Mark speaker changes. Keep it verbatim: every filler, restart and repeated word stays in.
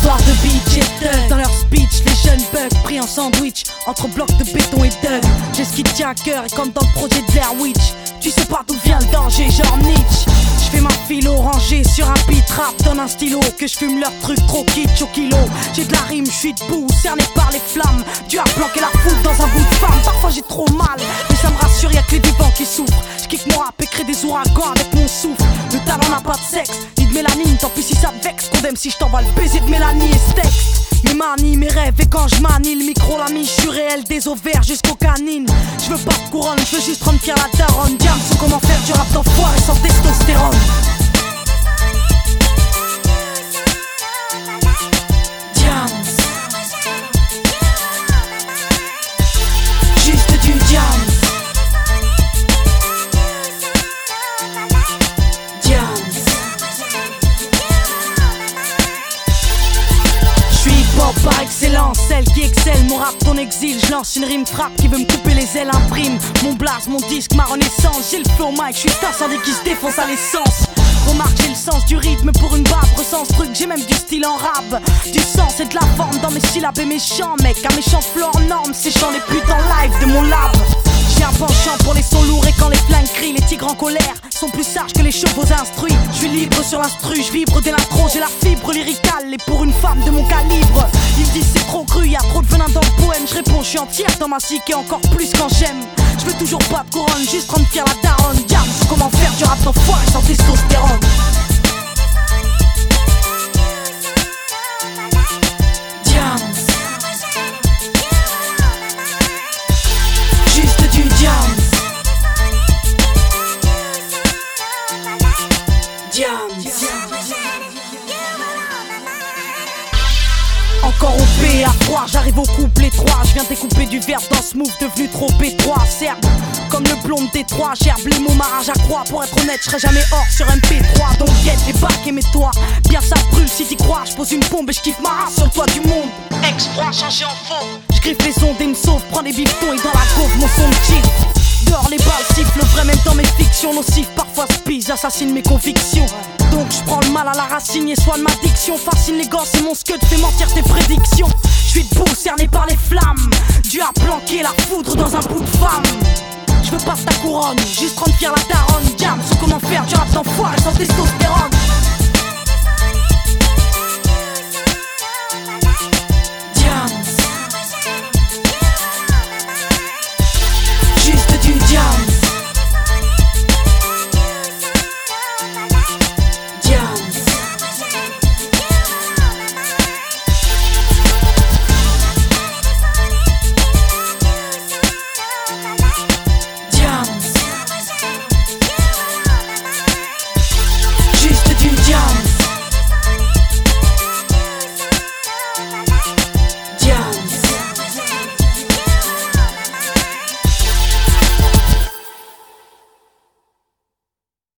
Speaker 1: Histoire de bitch et thug. Dans leur speech, les jeunes bugs pris en sandwich entre blocs de béton et d'œufs. J'ai ce qui tient à cœur et comme dans le projet de Blair Witch, tu sais pas d'où vient le danger, genre Nietzsche. J'fais ma philo rangée sur un beat rap, donne un stylo, que j'fume leur truc trop kitsch au kilo. J'ai de la rime, j'suis debout, cerné par les flammes. Dieu a planqué la foule dans un bout de femme. Parfois j'ai trop mal, mais ça me rassure, y'a que les vivants qui souffrent. J'kick mon rap et crée des ouragans avec mon souffle. Le talent n'a pas de sexe, ni de mélanine, tant pis si ça te vexe. Condamne si j't'envoie le baiser de Mélanie et ce texte. Mes manies, mes rêves et quand je manie le micro, l'ami, j'suis réel des ovaires jusqu'aux canines. J'veux pas de couronne, j'veux juste rendre fier la daronne. Diams, ou comment faire du rap d'enfoiré sans testostérone. Diams, juste du diams. Par excellence, celle qui excelle, mon rap ton exil. Je lance une rime frappe qui veut me couper les ailes, imprime mon blaze, mon disque, ma renaissance. J'ai le flow mic, je suis cet incendie qui se défonce à l'essence. Remarque, j'ai le sens du rythme pour une barbe, ressens ce truc, j'ai même du style en rap. Du sens et de la forme dans mes syllabes et mes chants, mec. Un méchant flow en norme, séchant les putes en live de mon lab. J'ai un penchant pour les sons lourds et quand les flingues crient, les tigres en colère sont plus sages que les chevaux instruits. Je suis libre sur l'instru, je vibre dès l'intro, j'ai la fibre lyricale. Et pour une femme de mon calibre, ils disent c'est trop cru, y'a trop de venin dans le poème. Je réponds, je suis entière dans ma psyché, encore plus quand j'aime. Je veux toujours pas de couronne, juste rendre fier la daronne. Diams, comment faire du rap d'enfoiré sans testostérone. Encore au P à froid, j'arrive au couple étroit. Je viens découper du verbe dans ce move devenu trop étroit. Serbe, comme le plomb de Détroit. Gerbe les mots, ma rage à croix. Pour être honnête, je serai jamais hors sur M P trois. Donc guette les bacs et mets-toi bien, ça brûle si t'y crois. Je pose une bombe et je kiffe ma race sur le toit du monde. Ex-froid changé en faux. Je griffe les ondes et me sauve. Prends des bifetons et dans la gauve mon son me chill. Dehors les balles sifflent, le vrai même dans mes fictions. Nocif parfois spise, assassine mes convictions. Donc je prends le mal à la racine et soigne ma diction. Fascine les gosses et mon scud fait mentir tes prédictions. Je suis debout, cerné par les flammes. Dieu a planqué la foudre dans un bout de femme. Je veux pas ta couronne, juste rendre fier la daronne. Diams, ou comment faire du rap d'enfoiré sans testostérone.